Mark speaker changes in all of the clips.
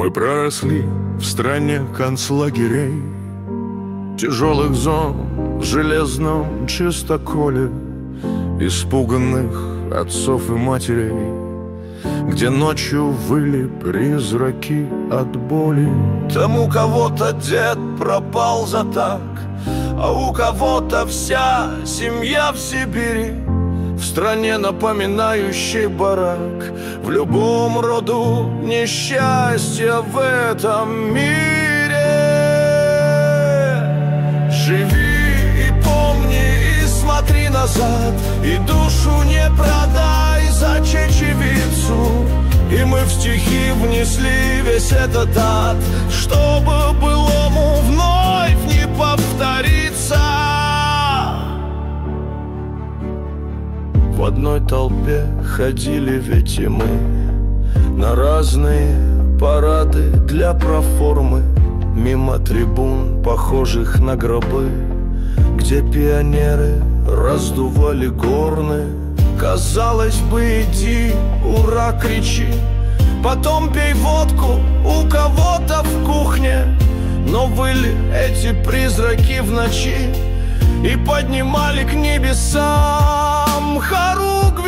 Speaker 1: Мы проросли в стране концлагерей, тяжелых зон в железном чистоколе, испуганных отцов и матерей, где ночью выли призраки от боли. Там у кого-то дед пропал за так, а у кого-то вся семья в Сибири, в стране, напоминающей барак. В любом роду несчастье в этом мире. Живи и помни, и смотри назад, и душу не продай за чечевицу. И мы в стихи внесли весь этот ад, чтобы былому вновь не повториться. В одной толпе ходили ведь и мы на разные парады для проформы, мимо трибун, похожих на гробы, где пионеры раздували горны. Казалось бы, иди, ура, кричи, потом пей водку у кого-то в кухне. Но выли эти призраки в ночи и поднимали к небесам хоругви.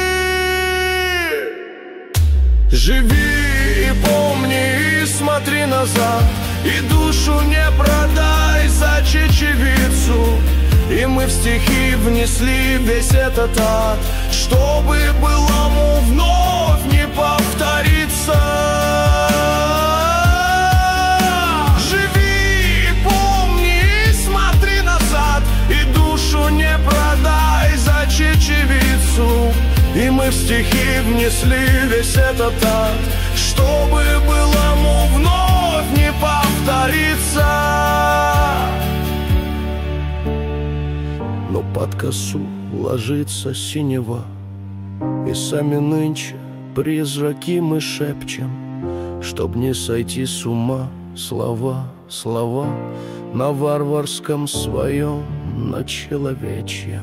Speaker 1: Живи и помни, и смотри назад, и душу не продай за чечевицу. И мы в стихи внесли весь этот ад, чтобы былому вновь не повториться. Живи и помни, и смотри назад, и душу не продай за чечевицу. И мы в стихи внесли весь этот ад, чтобы былому вновь не повториться. Но под косу ложится синева, и сами нынче призраки мы шепчем, чтоб не сойти с ума. Слова, слова на варварском своем, на человечьем.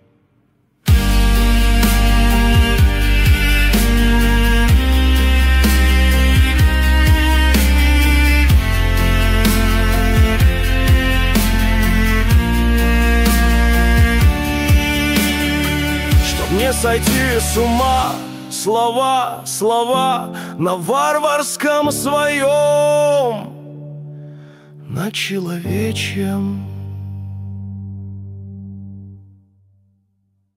Speaker 1: Не сойти с ума, слова, слова на варварском своем, на человечьем.